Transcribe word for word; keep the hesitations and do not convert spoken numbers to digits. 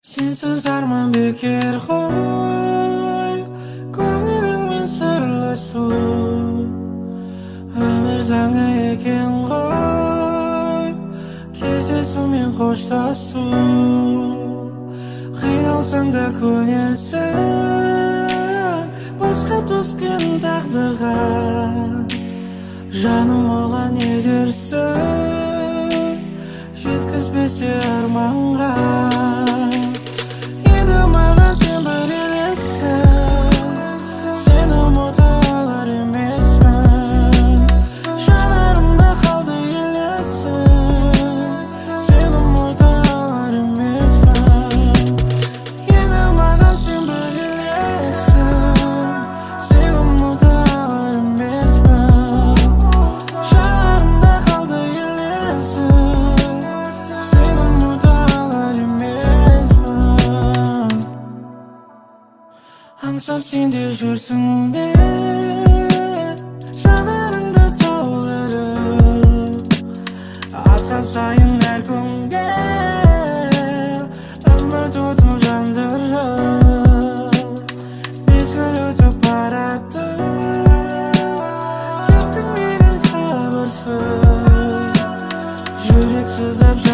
Sensiz armon bekor qo'y, ko'nglimмен sirlashuv. Umr zanga ekan qo'y, keseshuv xo'shlashuv. Qiynalsang-da ko'narsan, boshqa to'sqin taqdirga. Жаным оған не dersin, жеткізбесе арманға. Енді маған сен бір елессің, сені ұмыта алар емеспін. Жанарымда қалды елесің, сені ұмыта алар емеспін. Енді маған сен бір елессің, сені ұмыта алар емеспін. Жанарымда қалды елесің, сені ұмыта алар емеспін. Аңсап сен де жүрсің бе, жанарыңда тауларым. Атқан сайын әр күнге үміт отын жандырып. Мезгіл өтіп барады, кеттің менен хабарсыз. Жүрек сыздап